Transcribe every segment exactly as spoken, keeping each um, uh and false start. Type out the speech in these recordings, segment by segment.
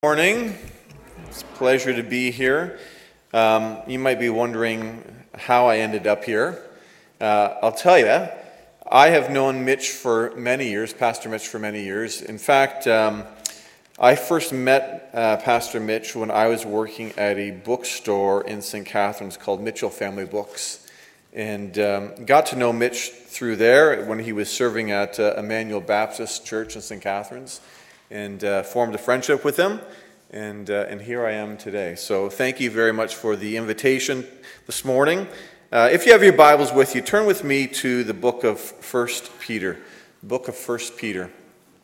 Morning. It's a pleasure to be here. Um, you might be wondering how I ended up here. Uh, I'll tell you, I have known Mitch for many years, Pastor Mitch for many years. In fact, um, I first met uh, Pastor Mitch when I was working at a bookstore in Saint Catharines called Mitchell Family Books, and um, got to know Mitch through there when he was serving at uh, Emmanuel Baptist Church in Saint Catharines. And uh, formed a friendship with him, and uh, and here I am today. So thank you very much for the invitation this morning. Uh, if you have your Bibles with you, turn with me to the book of First Peter. Book of First Peter.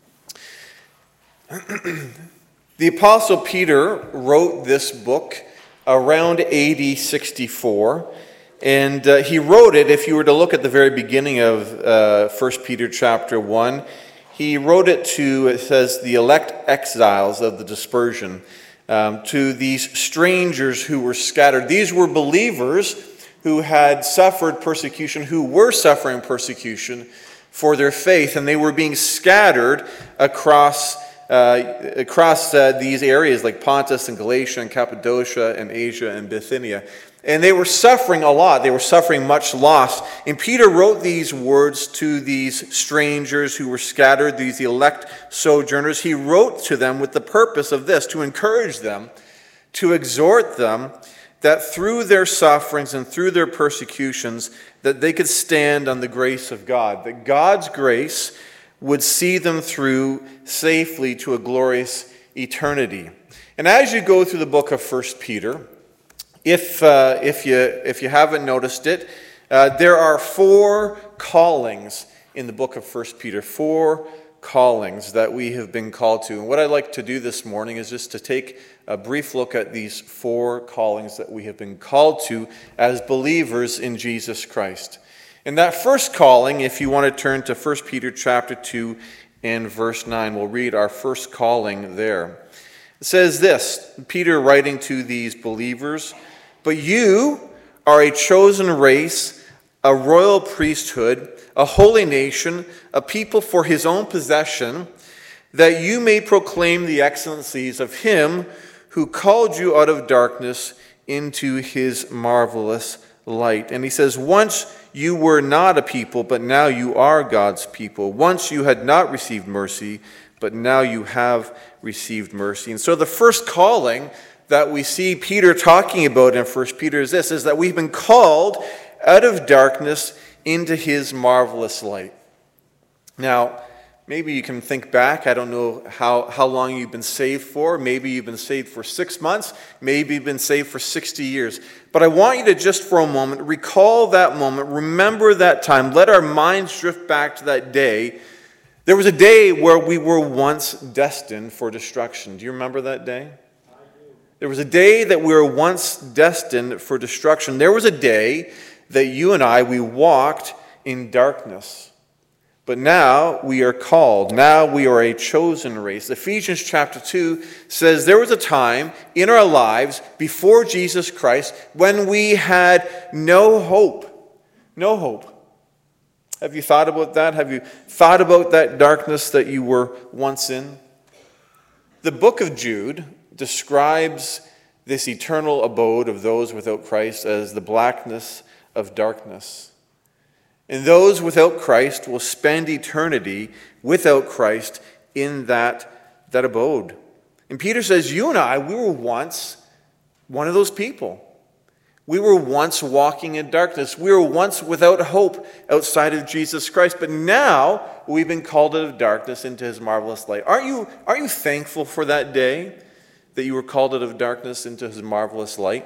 The Apostle Peter wrote this book around A D sixty-four, and uh, he wrote it, if you were to look at the very beginning of uh, First Peter chapter one, he wrote it to, it says, the elect exiles of the dispersion, um, to these strangers who were scattered. These were believers who had suffered persecution, who were suffering persecution for their faith, and they were being scattered across uh, across uh, these areas like Pontus and Galatia and Cappadocia and Asia and Bithynia. And they were suffering a lot. They were suffering much loss. And Peter wrote these words to these strangers who were scattered, these elect sojourners. He wrote to them with the purpose of this, to encourage them, to exhort them, that through their sufferings and through their persecutions, that they could stand on the grace of God, that God's grace would see them through safely to a glorious eternity. And as you go through the book of First Peter, If uh, if you if you haven't noticed it, uh, there are four callings in the book of First Peter. Four callings that we have been called to. And what I'd like to do this morning is just to take a brief look at these four callings that we have been called to as believers in Jesus Christ. And that first calling, if you want to turn to First Peter chapter two and verse nine, we'll read our first calling there. It says this, Peter writing to these believers, "But you are a chosen race, a royal priesthood, a holy nation, a people for his own possession, that you may proclaim the excellencies of him who called you out of darkness into his marvelous light." And he says, "Once you were not a people, but now you are God's people. Once you had not received mercy, but now you have received mercy." And so the first calling that we see Peter talking about in First Peter is this, is that we've been called out of darkness into his marvelous light. Now, maybe you can think back. I don't know how, how long you've been saved for. Maybe you've been saved for six months. Maybe you've been saved for sixty years. But I want you to just for a moment recall that moment. Remember that time. Let our minds drift back to that day. There was a day where we were once destined for destruction. Do you remember that day? There was a day that we were once destined for destruction. There was a day that you and I, we walked in darkness. But now we are called. Now we are a chosen race. Ephesians chapter two says there was a time in our lives before Jesus Christ when we had no hope. No hope. Have you thought about that? Have you thought about that darkness that you were once in? The book of Jude describes this eternal abode of those without Christ as the blackness of darkness. And those without Christ will spend eternity without Christ in that, that abode. And Peter says, you and I, we were once one of those people. We were once walking in darkness. We were once without hope outside of Jesus Christ. But now we've been called out of darkness into his marvelous light. Aren't you, aren't you thankful for that day that you were called out of darkness into his marvelous light?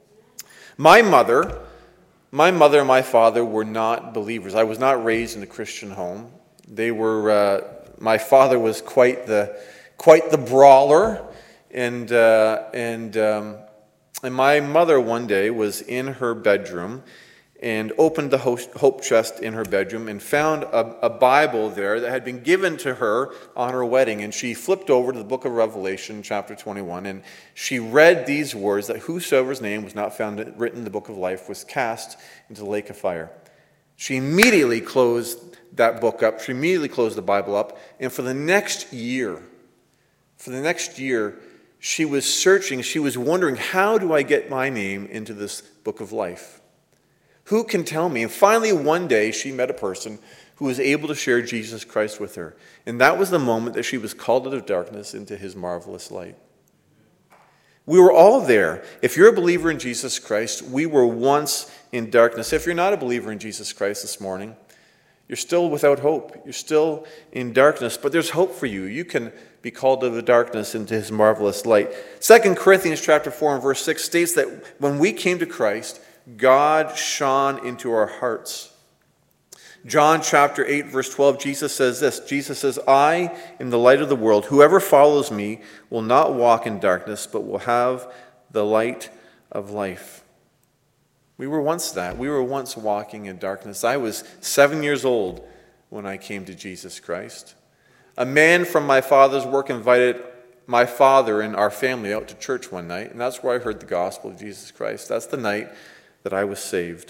My mother, my mother and my father were not believers. I was not raised in a Christian home. They were. Uh, my father was quite the quite the brawler, and uh, and. Um, And my mother one day was in her bedroom and opened the hope chest in her bedroom and found a, a Bible there that had been given to her on her wedding. And she flipped over to the book of Revelation, chapter twenty-one, and she read these words, that whosoever's name was not found written in the book of life was cast into the lake of fire. She immediately closed that book up. She immediately closed the Bible up. And for the next year, for the next year, she was searching, she was wondering, how do I get my name into this book of life? Who can tell me? And finally, one day, she met a person who was able to share Jesus Christ with her. And that was the moment that she was called out of darkness into his marvelous light. We were all there. If you're a believer in Jesus Christ, we were once in darkness. If you're not a believer in Jesus Christ this morning, you're still without hope. You're still in darkness, but there's hope for you. You can be called out of the darkness into his marvelous light. Second Corinthians chapter four and verse six states that when we came to Christ, God shone into our hearts. John chapter eight, verse twelve, Jesus says this. Jesus says, I am the light of the world. Whoever follows me will not walk in darkness, but will have the light of life. We were once that. We were once walking in darkness. I was seven years old when I came to Jesus Christ. A man from my father's work invited my father and our family out to church one night, and that's where I heard the gospel of Jesus Christ. That's the night that I was saved.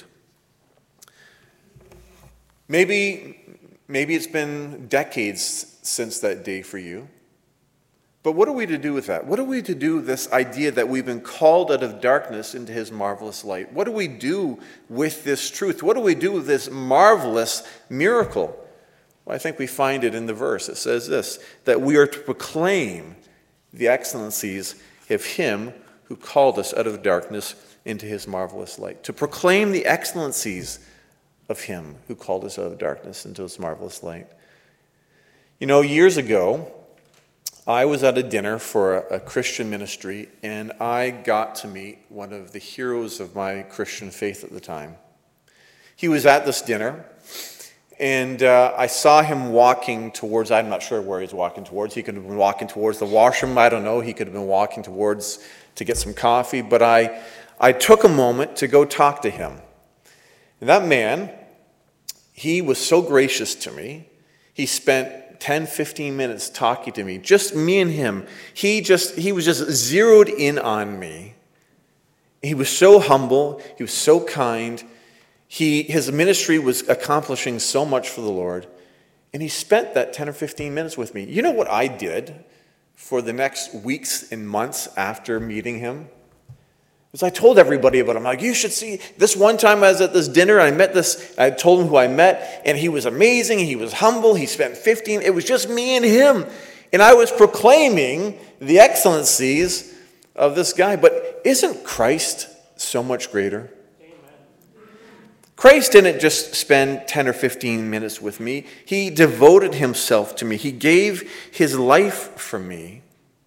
Maybe, maybe it's been decades since that day for you. But what are we to do with that? What are we to do with this idea that we've been called out of darkness into his marvelous light? What do we do with this truth? What do we do with this marvelous miracle? Well, I think we find it in the verse. It says this, that we are to proclaim the excellencies of him who called us out of darkness into his marvelous light. To proclaim the excellencies of him who called us out of darkness into his marvelous light. You know, years ago, I was at a dinner for a, a Christian ministry, and I got to meet one of the heroes of my Christian faith at the time. He was at this dinner, and uh, I saw him walking towards, I'm not sure where he's walking towards. He could have been walking towards the washroom, I don't know. He could have been walking towards to get some coffee, but I, I took a moment to go talk to him. And that man, he was so gracious to me. He spent ten, fifteen minutes talking to me, just me and him. He just, he was just zeroed in on me. He was so humble. He was so kind. He, his ministry was accomplishing so much for the Lord. And he spent that ten or fifteen minutes with me. You know what I did for the next weeks and months after meeting him? Because I told everybody about him. Like, you should see, this one time I was at this dinner, I met this, I told him who I met, and he was amazing, he was humble, he spent fifteen, it was just me and him. And I was proclaiming the excellencies of this guy. But isn't Christ so much greater? Amen. Christ didn't just spend ten or fifteen minutes with me. He devoted himself to me. He gave his life for me.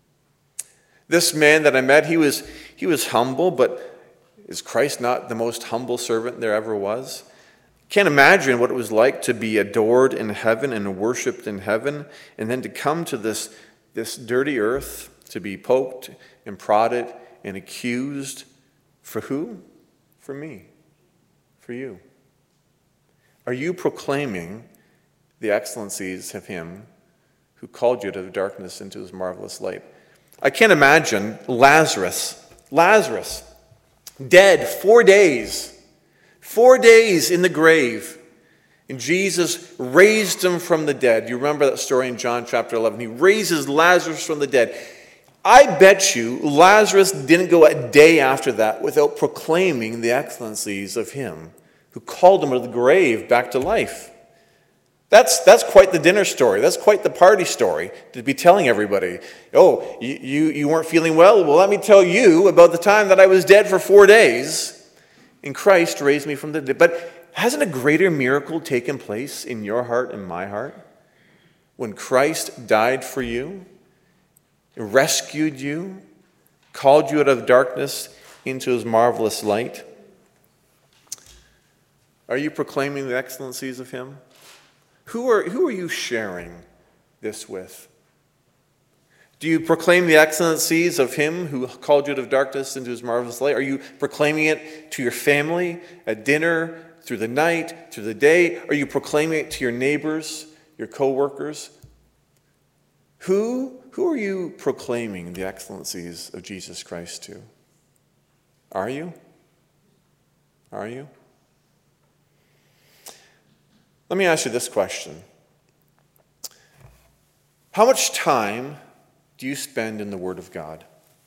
This man that I met, he was he was humble, but is Christ not the most humble servant there ever was? Can't imagine what it was like to be adored in heaven and worshipped in heaven, and then to come to this, this dirty earth to be poked and prodded and accused. For who? For me. For you. Are you proclaiming the excellencies of him who called you out of darkness into his marvelous light? I can't imagine Lazarus, Lazarus, dead four days, four days in the grave, and Jesus raised him from the dead. You remember that story in John chapter eleven. He raises Lazarus from the dead. I bet you Lazarus didn't go a day after that without proclaiming the excellencies of him who called him out of the grave back to life. That's that's quite the dinner story. That's quite the party story to be telling everybody. Oh, you, you, you weren't feeling well? Well, let me tell you about the time that I was dead for four days and Christ raised me from the dead. But hasn't a greater miracle taken place in your heart and my heart? When Christ died for you, rescued you, called you out of darkness into his marvelous light. Are you proclaiming the excellencies of him? Who are, who are you sharing this with? Do you proclaim the excellencies of him who called you out of darkness into his marvelous light? Are you proclaiming it to your family, at dinner, through the night, through the day? Are you proclaiming it to your neighbors, your co-workers? Who, who are you proclaiming the excellencies of Jesus Christ to? Are you? Are you? Let me ask you this question. How much time do you spend in the Word of God?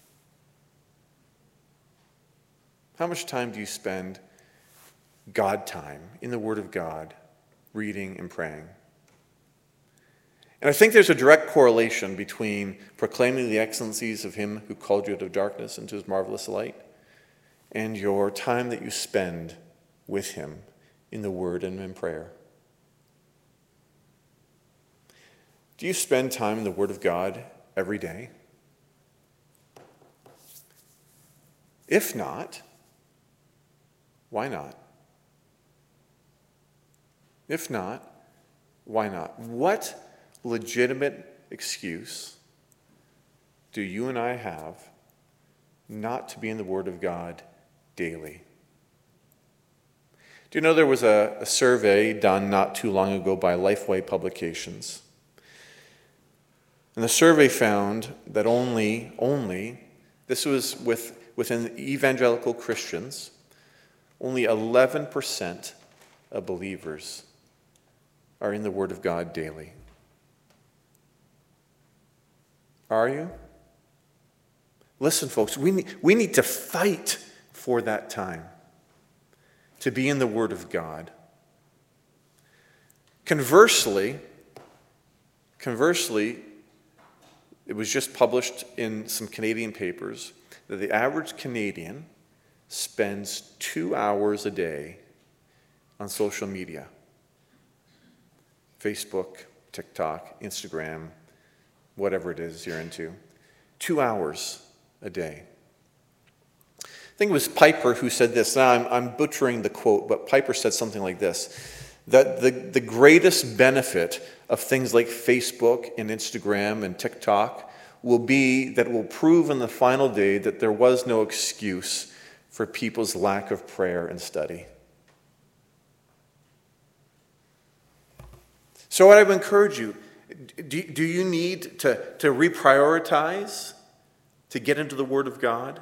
How much time do you spend God time in the Word of God, reading and praying? And I think there's a direct correlation between proclaiming the excellencies of him who called you out of darkness into his marvelous light and your time that you spend with him in the Word and in prayer. Do you spend time in the Word of God every day? If not, why not? If not, why not? What legitimate excuse do you and I have not to be in the Word of God daily? Do you know there was a, a survey done not too long ago by Lifeway Publications? And the survey found that only, only, this was with, within evangelical Christians, only eleven percent of believers are in the Word of God daily. Are you? Listen, folks, we need, we need to fight for that time to be in the Word of God. Conversely, conversely, it was just published in some Canadian papers that the average Canadian spends two hours a day on social media. Facebook, TikTok, Instagram, whatever it is you're into. Two hours a day. I think it was Piper who said this. Now I'm, I'm butchering the quote, but Piper said something like this, that the, the greatest benefit of things like Facebook and Instagram and TikTok will be that it will prove in the final day that there was no excuse for people's lack of prayer and study. So what I would encourage you, do, do you need to, to reprioritize to get into the Word of God?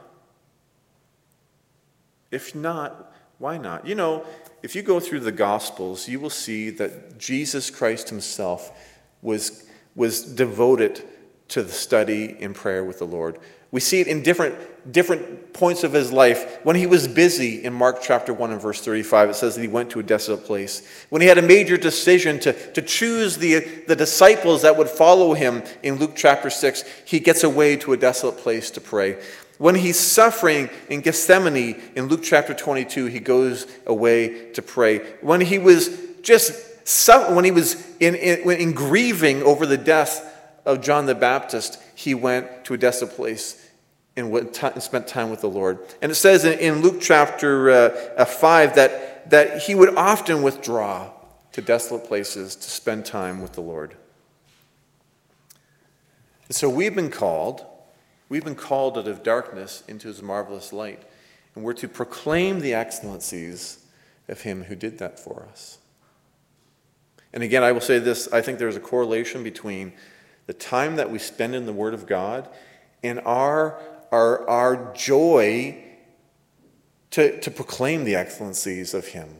If not, why not? You know, if you go through the Gospels, you will see that Jesus Christ himself was, was devoted to the study and prayer with the Lord. We see it in different, different points of his life. When he was busy in Mark chapter one and verse thirty-five, it says that he went to a desolate place. When he had a major decision to, to choose the, the disciples that would follow him in Luke chapter six, he gets away to a desolate place to pray. When he's suffering in Gethsemane in Luke chapter twenty-two, he goes away to pray. When he was just when he was in, in, in grieving over the death of John the Baptist, he went to a desolate place and went t- spent time with the Lord. And it says in, in Luke chapter uh, five that, that he would often withdraw to desolate places to spend time with the Lord. And so we've been called, we've been called out of darkness into his marvelous light. And we're to proclaim the excellencies of him who did that for us. And again, I will say this, I think there's a correlation between the time that we spend in the Word of God and our, our, our joy to, to proclaim the excellencies of him.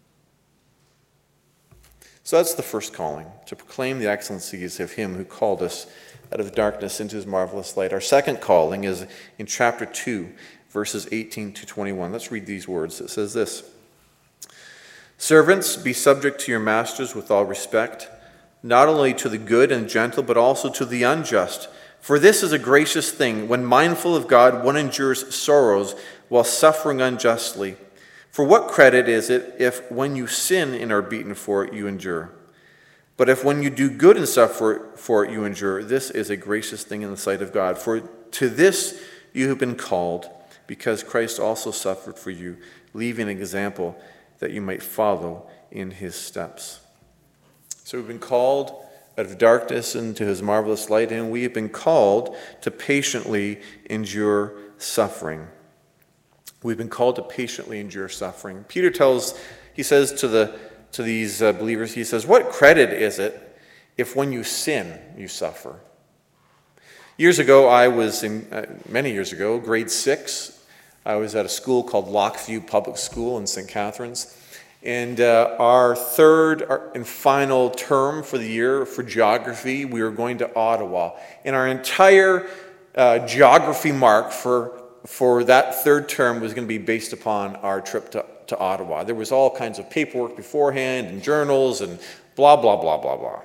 So that's the first calling, to proclaim the excellencies of him who called us out of darkness into his marvelous light. Our second calling is in chapter two, verses eighteen to twenty-one. Let's read these words. It says this: Servants, be subject to your masters with all respect, not only to the good and gentle, but also to the unjust. For this is a gracious thing, when mindful of God, one endures sorrows while suffering unjustly. For what credit is it if when you sin and are beaten for it, you endure? But if when you do good and suffer for it, you endure, this is a gracious thing in the sight of God. For to this you have been called, because Christ also suffered for you, leaving an example that you might follow in his steps. So we've been called out of darkness into his marvelous light, and we have been called to patiently endure suffering. We've been called to patiently endure suffering. Peter tells, he says to the to these uh, believers, he says, what credit is it if when you sin, you suffer? Years ago, I was, in, uh, many years ago, grade six, I was at a school called Lockview Public School in Saint Catharines. And uh, our third and final term for the year for geography, we were going to Ottawa. And our entire uh, geography mark for for that third term was going to be based upon our trip to, to Ottawa. There was all kinds of paperwork beforehand and journals and blah, blah, blah, blah, blah.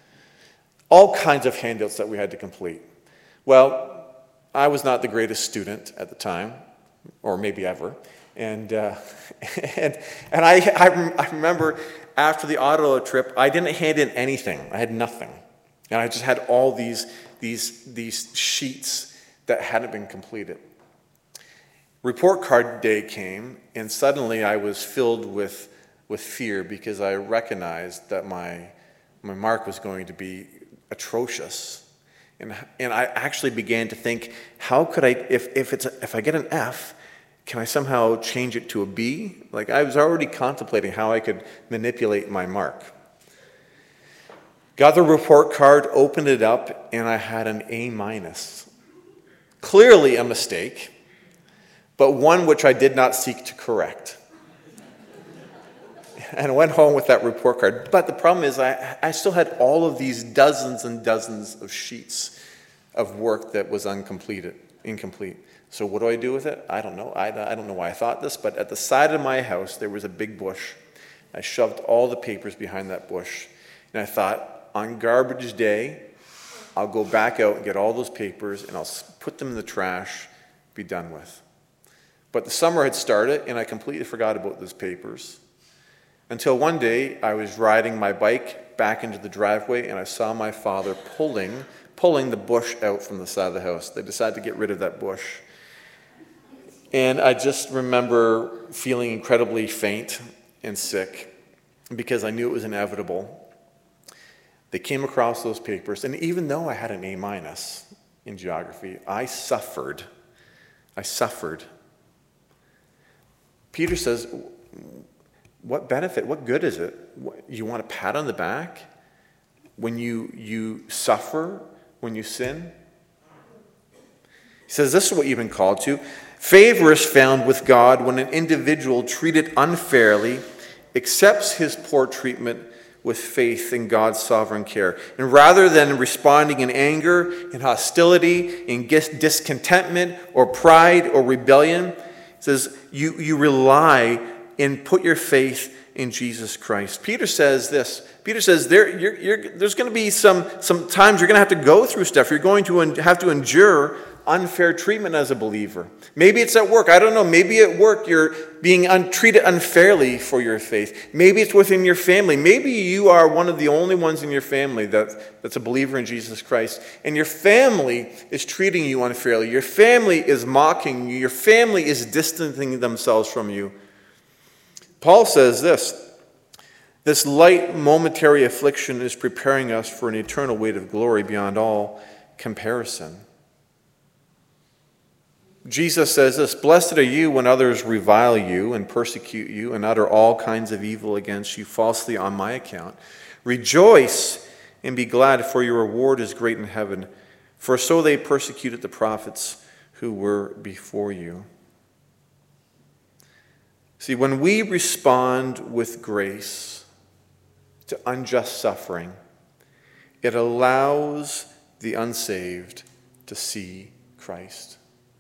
All kinds of handouts that we had to complete. Well, I was not the greatest student at the time, or maybe ever. And uh, and, and I, I, I remember after the Ottawa trip, I didn't hand in anything. I had nothing. And I just had all these, these, these sheets that hadn't been completed. Report card day came, and suddenly I was filled with, with fear because I recognized that my, my mark was going to be atrocious. And, and I actually began to think, how could I, if, if, it's a, if I get an F, can I somehow change it to a B? Like, I was already contemplating how I could manipulate my mark. Got the report card, opened it up, and I had an A minus. Clearly a mistake, but one which I did not seek to correct. And I went home with that report card. But the problem is I, I still had all of these dozens and dozens of sheets of work that was uncompleted, incomplete. So what do I do with it? I don't know. I, I don't know why I thought this, but at the side of my house, there was a big bush. I shoved all the papers behind that bush. And I thought, on garbage day, I'll go back out and get all those papers, and I'll put them in the trash, be done with. But the summer had started, and I completely forgot about those papers. Until one day, I was riding my bike back into the driveway, and I saw my father pulling, pulling the bush out from the side of the house. They decided to get rid of that bush. And I just remember feeling incredibly faint and sick because I knew it was inevitable. They came across those papers, and even though I had an A minus in geography, I suffered. I suffered. Peter says, what benefit, what good is it? You want a pat on the back when you, you suffer, when you sin? He says, this is what you've been called to. Favor is found with God when an individual treated unfairly accepts his poor treatment with faith in God's sovereign care. And rather than responding in anger, in hostility, in discontentment, or pride, or rebellion, it says, you, you rely and put your faith in Jesus Christ. Peter says this. Peter says there, you're, you're, there's going to be some, some times you're going to have to go through stuff. You're going to en- have to endure unfair treatment as a believer. Maybe it's at work. I don't know. Maybe at work you're being un- treated unfairly for your faith. Maybe it's within your family. Maybe you are one of the only ones in your family that, that's a believer in Jesus Christ. And your family is treating you unfairly. Your family is mocking you. Your family is distancing themselves from you. Paul says this, this light momentary affliction is preparing us for an eternal weight of glory beyond all comparison. Jesus says this, blessed are you when others revile you and persecute you and utter all kinds of evil against you falsely on my account. Rejoice and be glad, for your reward is great in heaven. For so they persecuted the prophets who were before you. See, when we respond with grace to unjust suffering, it allows the unsaved to see Christ.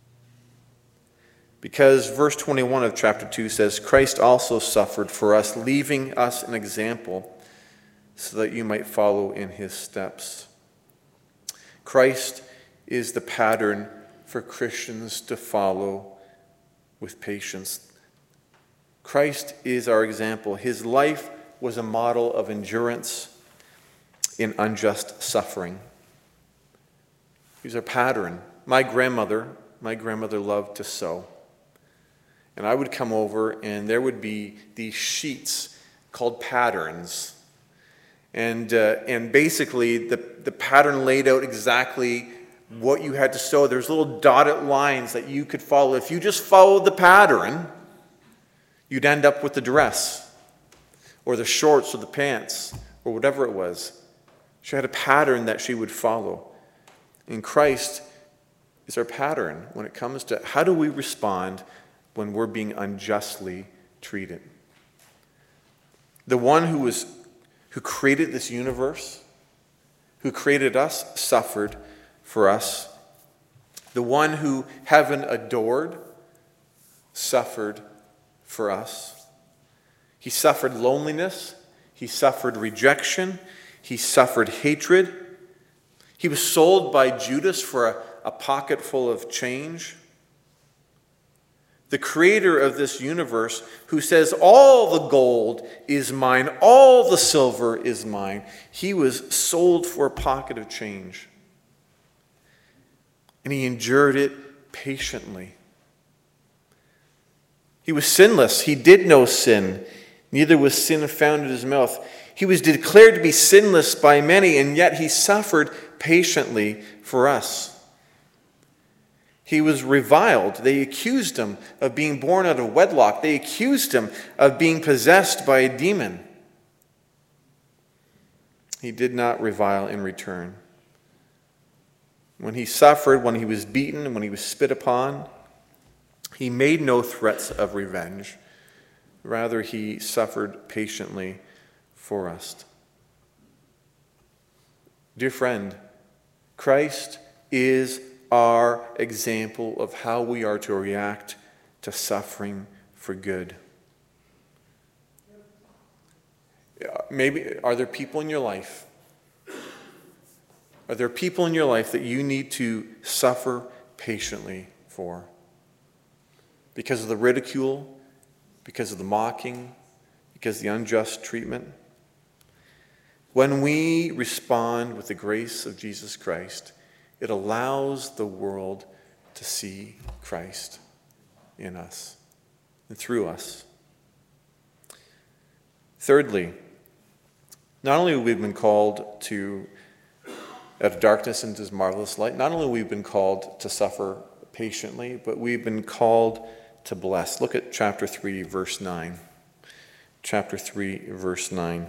Because verse twenty-one of chapter two says, Christ also suffered for us, leaving us an example so that you might follow in his steps. Christ is the pattern for Christians to follow with patience. Christ is our example. His life was a model of endurance in unjust suffering. He's our pattern. My grandmother, my grandmother loved to sew. And I would come over, and there would be these sheets called patterns. And uh, and basically, the, the pattern laid out exactly what you had to sew. There's little dotted lines that you could follow. If you just followed the pattern, you'd end up with the dress, or the shorts, or the pants, or whatever it was. She had a pattern that she would follow. And Christ is our pattern when it comes to how do we respond when we're being unjustly treated. The one who was who created this universe, who created us, suffered for us. The one who heaven adored suffered for us. He suffered loneliness. He suffered rejection. He suffered hatred. He was sold by Judas for a, a pocket full of change. The creator of this universe, who says, all the gold is mine, all the silver is mine, he was sold for a pocket of change. And he endured it patiently. He was sinless. He did no sin. Neither was sin found in his mouth. He was declared to be sinless by many, and yet he suffered patiently for us. He was reviled. They accused him of being born out of wedlock. They accused him of being possessed by a demon. He did not revile in return. When he suffered, when he was beaten, when he was spit upon, he made no threats of revenge. Rather, he suffered patiently for us. Dear friend, Christ is our example of how we are to react to suffering for good. Maybe, are there people in your life? Are there people in your life that you need to suffer patiently for? Because of the ridicule, because of the mocking, because of the unjust treatment? When we respond with the grace of Jesus Christ, it allows the world to see Christ in us and through us. Thirdly, not only have we been called to out of darkness into his marvelous light, not only have we been called to suffer patiently, but we've been called to bless. Look at chapter three, verse nine. Chapter three, verse nine.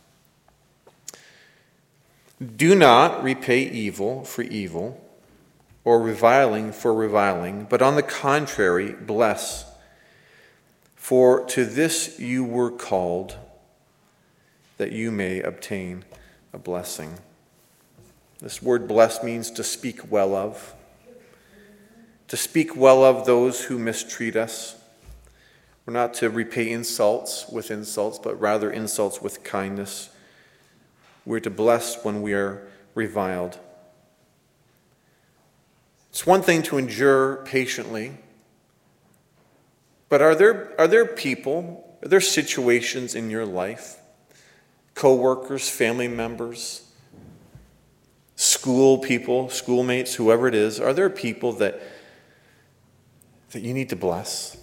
Do not repay evil for evil, or reviling for reviling, but on the contrary, bless. For to this you were called, that you may obtain a blessing. This word bless means to speak well of. To speak well of those who mistreat us. We're not to repay insults with insults, but rather insults with kindness. We're to bless when we are reviled. It's one thing to endure patiently, but are there, are there people, are there situations in your life, co-workers, family members, school people, schoolmates, whoever it is, are there people that, that you need to bless?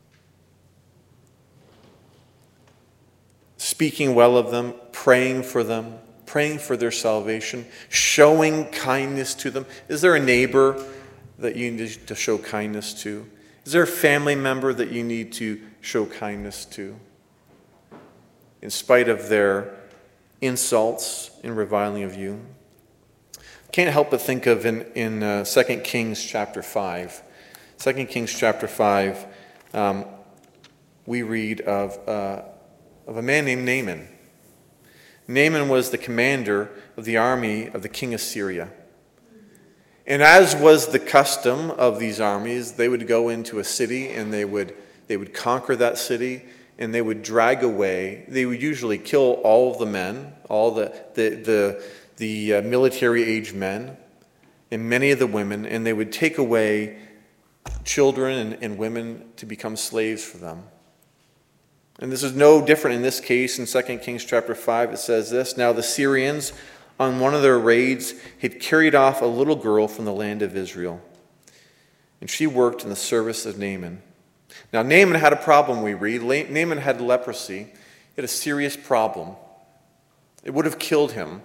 Speaking well of them, praying for them, praying for their salvation, showing kindness to them. Is there a neighbor that you need to show kindness to? Is there a family member that you need to show kindness to? In spite of their insults and reviling of you. I can't help but think of in, in uh, Second Kings chapter five. Second Kings chapter five, um, we read of, uh, of a man named Naaman. Naaman was the commander of the army of the king of Syria. And as was the custom of these armies, they would go into a city and they would they would conquer that city and they would drag away. They would usually kill all of the men, all the the the, the uh, military-age men, and many of the women, and they would take away children and, and women to become slaves for them. And this is no different in this case. In Second Kings chapter five, it says this: Now the Syrians, on one of their raids, had carried off a little girl from the land of Israel. And she worked in the service of Naaman. Now Naaman had a problem, we read. Naaman had leprosy. He had a serious problem. It would have killed him.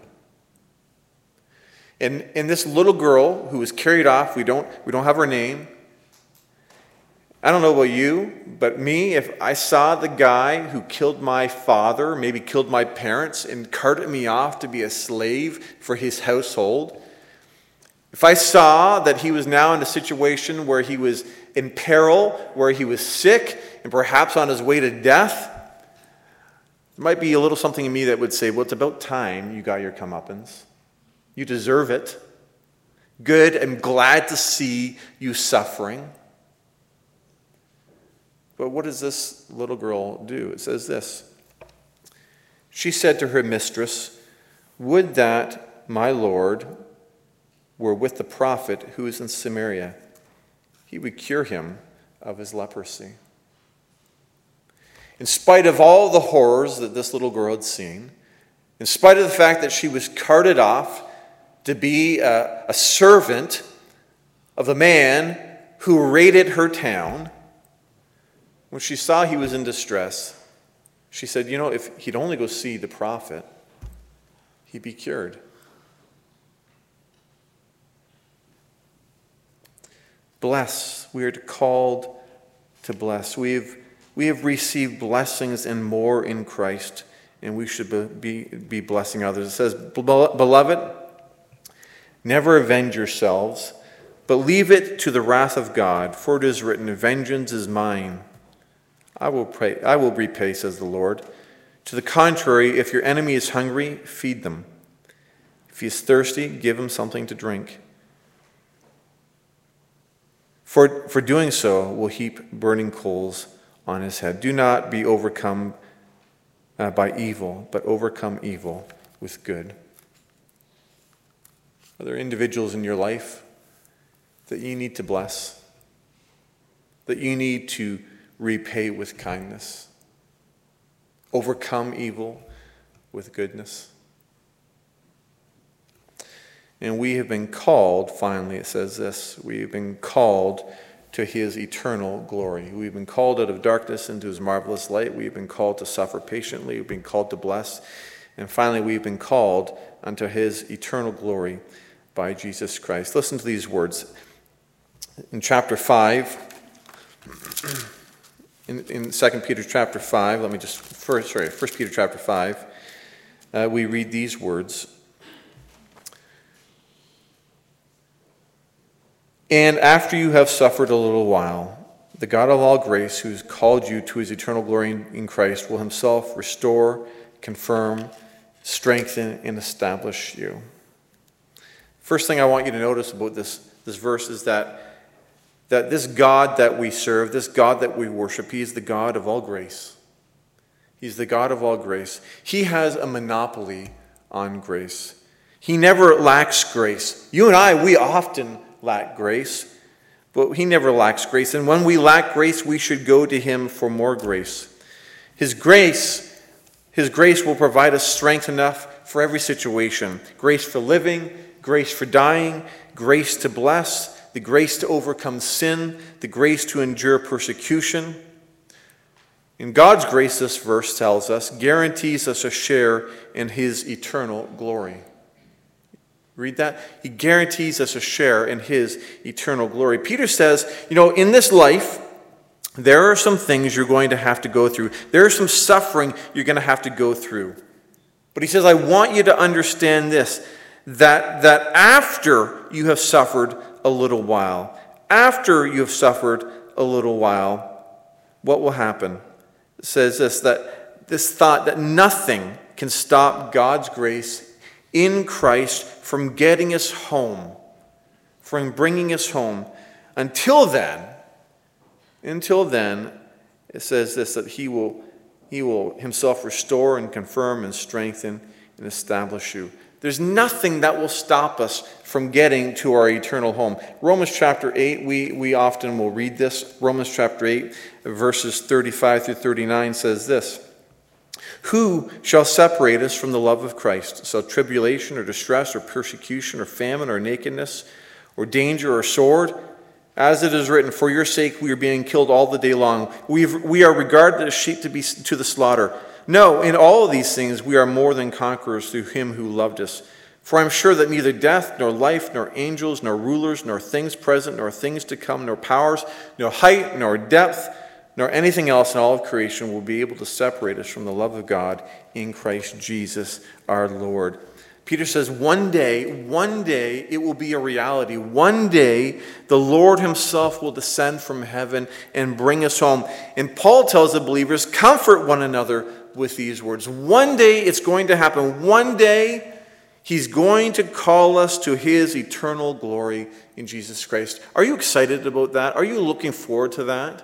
And, and this little girl who was carried off, we don't, we don't have her name. I don't know about you, but me, if I saw the guy who killed my father, maybe killed my parents, and carted me off to be a slave for his household, if I saw that he was now in a situation where he was in peril, where he was sick, and perhaps on his way to death, there might be a little something in me that would say, well, it's about time you got your comeuppance. You deserve it. Good, I'm glad to see you suffering. But what does this little girl do? It says this. She said to her mistress, "Would that my Lord were with the prophet who is in Samaria. He would cure him of his leprosy." In spite of all the horrors that this little girl had seen, in spite of the fact that she was carted off to be a, a servant of the man who raided her town, when she saw he was in distress, she said, you know, if he'd only go see the prophet, he'd be cured. Bless. We are called to bless. We have, we have received blessings and more in Christ, and we should be, be blessing others. It says, "Beloved, never avenge yourselves, but leave it to the wrath of God, for it is written, 'Vengeance is mine. I will pray, I will repay,' says the Lord. To the contrary, if your enemy is hungry, feed them. If he is thirsty, give him something to drink. For, for doing so will heap burning coals on his head. Do not be overcome uh, by evil, but overcome evil with good." Are there individuals in your life that you need to bless, that you need to repay with kindness, overcome evil with goodness? And we have been called, finally it says this, we have been called to his eternal glory. We've been called out of darkness into his marvelous light. We've been called to suffer patiently. We've been called to bless. And finally, we've been called unto his eternal glory by Jesus Christ. Listen to these words. In chapter five, in, in Second Peter chapter five, let me just, first, sorry, First Peter chapter five, uh, we read these words. "And after you have suffered a little while, the God of all grace, who has called you to his eternal glory in, in Christ, will himself restore, confirm, strengthen, and establish you." First thing I want you to notice about this, this verse is that, that this God that we serve, this God that we worship, he is the God of all grace. He's the God of all grace. He has a monopoly on grace. He never lacks grace. You and I, we often lack grace, but he never lacks grace. And when we lack grace, we should go to him for more grace. His grace, his grace will provide us strength enough for every situation. Grace for living, grace for dying, grace to bless, the grace to overcome sin, the grace to endure persecution. In God's grace, this verse tells us, guarantees us a share in his eternal glory. Read that? He guarantees us a share in his eternal glory. Peter says, you know, in this life, there are some things you're going to have to go through. There is some suffering you're going to have to go through. But he says, I want you to understand this, that, that after you have suffered a little while, after you have suffered a little while, what will happen? It says this, that this thought that nothing can stop God's grace in Christ from getting us home, from bringing us home. Until then, until then, it says this, that he will, he will himself restore and confirm and strengthen and establish you. There's nothing that will stop us from getting to our eternal home. Romans chapter eight, we, we often will read this. Romans chapter eight, verses thirty-five through thirty-nine says this. Who shall separate us from the love of Christ? Shall tribulation or distress or persecution or famine or nakedness or danger or sword? As it is written, for your sake we are being killed all the day long. We've, we are regarded as sheep to be to the slaughter. No, in all of these things we are more than conquerors through him who loved us. For I am sure that neither death, nor life, nor angels, nor rulers, nor things present, nor things to come, nor powers, nor height, nor depth, nor anything else in all of creation will be able to separate us from the love of God in Christ Jesus our Lord. Peter says one day, one day it will be a reality. One day the Lord himself will descend from heaven and bring us home. And Paul tells the believers, comfort one another with these words. One day it's going to happen. One day He's going to call us to his eternal glory in Jesus Christ. Are you excited about that? Are you looking forward to that?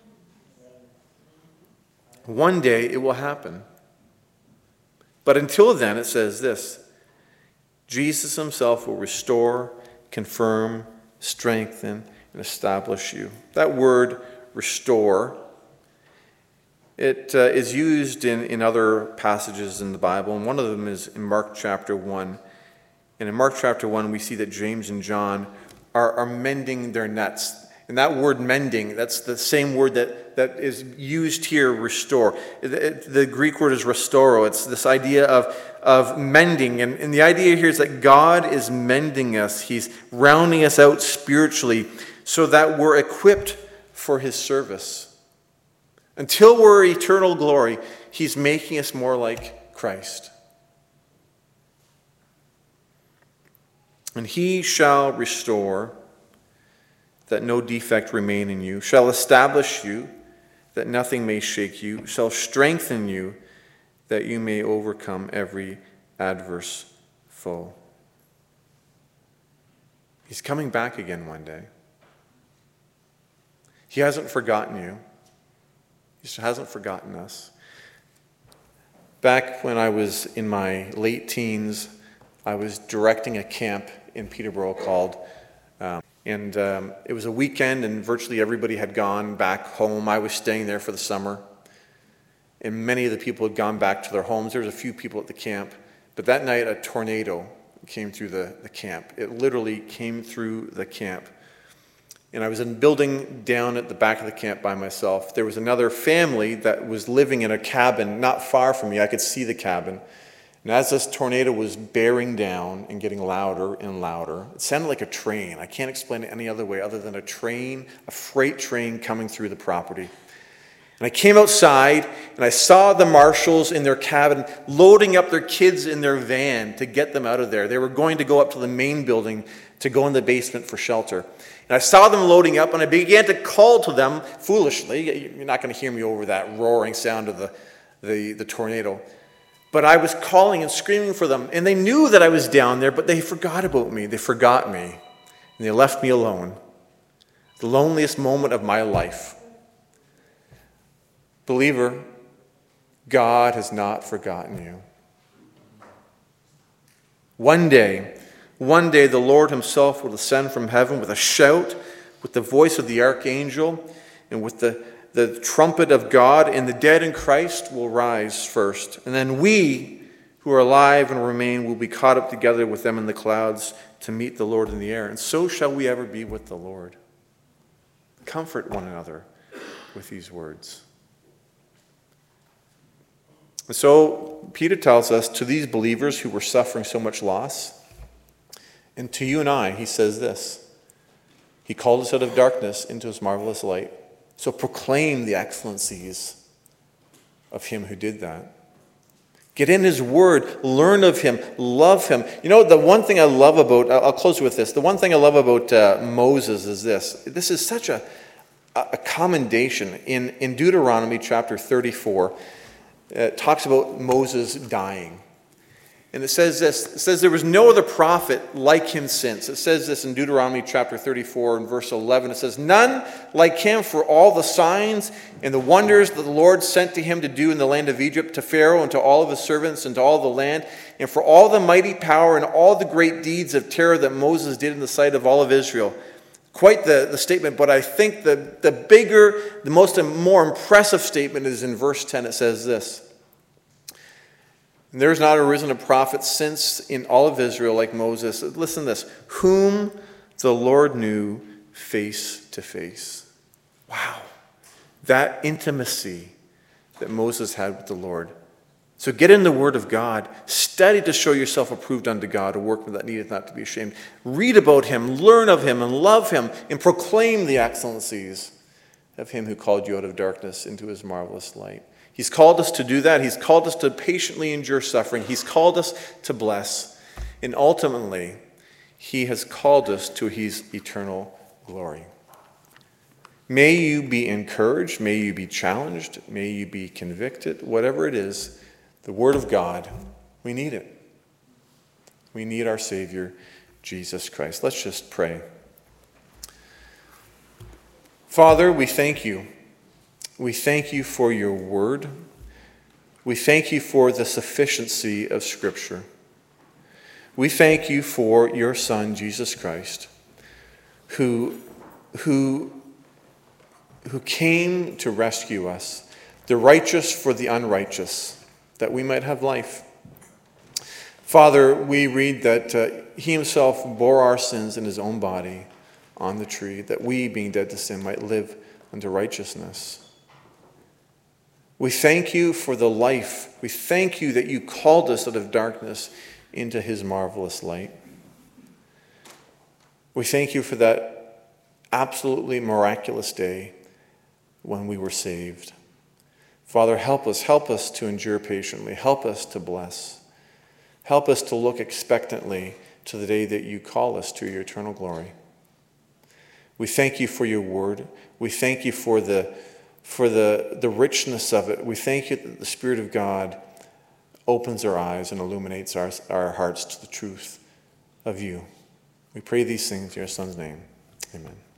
One day it will happen. But until then, it says this: Jesus himself will restore, confirm, strengthen, and establish you. That word, restore, it uh, is used in, in other passages in the Bible, and one of them is in Mark chapter one. And in Mark chapter one, we see that James and John are, are mending their nets. And that word mending, that's the same word that, that is used here, restore. It, it, the Greek word is restoro. It's this idea of, of mending. And, and the idea here is that God is mending us. He's rounding us out spiritually so that we're equipped for his service. Until we're eternal glory, he's making us more like Christ. And he shall restore, that no defect remain in you, shall establish you, that nothing may shake you, shall strengthen you, that you may overcome every adverse foe. He's coming back again one day. He hasn't forgotten you. He hasn't forgotten us. Back when I was in my late teens, I was directing a camp in Peterborough called, um, and um, it was a weekend and virtually everybody had gone back home. I was staying there for the summer, and many of the people had gone back to their homes. There was a few people at the camp, but that night a tornado came through the, the camp. It literally came through the camp. And I was in a building down at the back of the camp by myself. There was another family that was living in a cabin not far from me. I could see the cabin. And as this tornado was bearing down and getting louder and louder, it sounded like a train. I can't explain it any other way other than a train, a freight train coming through the property. And I came outside and I saw the marshals in their cabin loading up their kids in their van to get them out of there. They were going to go up to the main building to go in the basement for shelter. And I saw them loading up, and I began to call to them foolishly. You're not going to hear me over that roaring sound of the, the, the tornado. But I was calling and screaming for them, and they knew that I was down there, but they forgot about me. They forgot me, and they left me alone. The loneliest moment of my life. Believer, God has not forgotten you. One day, One day the Lord himself will descend from heaven with a shout, with the voice of the archangel, and with the, the trumpet of God, and the dead in Christ will rise first. And then we, who are alive and remain, will be caught up together with them in the clouds to meet the Lord in the air. And so shall we ever be with the Lord. Comfort one another with these words. And so Peter tells us, to these believers who were suffering so much loss, and to you and I, he says this: he called us out of darkness into his marvelous light. So proclaim the excellencies of him who did that. Get in his word, learn of him, love him. You know, the one thing I love about, I'll close with this, the one thing I love about uh, Moses is this. This is such a, a commendation. In, in Deuteronomy chapter thirty-four, it talks about Moses dying. And it says this, it says there was no other prophet like him since. It says this in Deuteronomy chapter thirty-four and verse eleven. It says, none like him for all the signs and the wonders that the Lord sent to him to do in the land of Egypt, to Pharaoh and to all of his servants and to all the land, and for all the mighty power and all the great deeds of terror that Moses did in the sight of all of Israel. Quite the, the statement, but I think the, the bigger, the most more impressive statement is in verse ten. It says this: there is not arisen a prophet since in all of Israel like Moses. Listen to this. Whom the Lord knew face to face. Wow. That intimacy that Moses had with the Lord. So get in the Word of God. Study to show yourself approved unto God, a workman that needeth not to be ashamed. Read about him, learn of him, and love him, and proclaim the excellencies of him who called you out of darkness into his marvelous light. He's called us to do that. He's called us to patiently endure suffering. He's called us to bless. And ultimately, he has called us to his eternal glory. May you be encouraged. May you be challenged. May you be convicted. Whatever it is, the Word of God, we need it. We need our Savior, Jesus Christ. Let's just pray. Father, we thank you. We thank you for your word. We thank you for the sufficiency of Scripture. We thank you for your Son, Jesus Christ, who, who, who came to rescue us, the righteous for the unrighteous, that we might have life. Father, we read that uh, he himself bore our sins in his own body on the tree, that we, being dead to sin, might live unto righteousness. We thank you for the life. We thank you that you called us out of darkness into his marvelous light. We thank you for that absolutely miraculous day when we were saved. Father, help us. Help us to endure patiently. Help us to bless. Help us to look expectantly to the day that you call us to your eternal glory. We thank you for your word. We thank you for the, for the, the richness of it. We thank you that the Spirit of God opens our eyes and illuminates our, our hearts to the truth of you. We pray these things in your Son's name. Amen.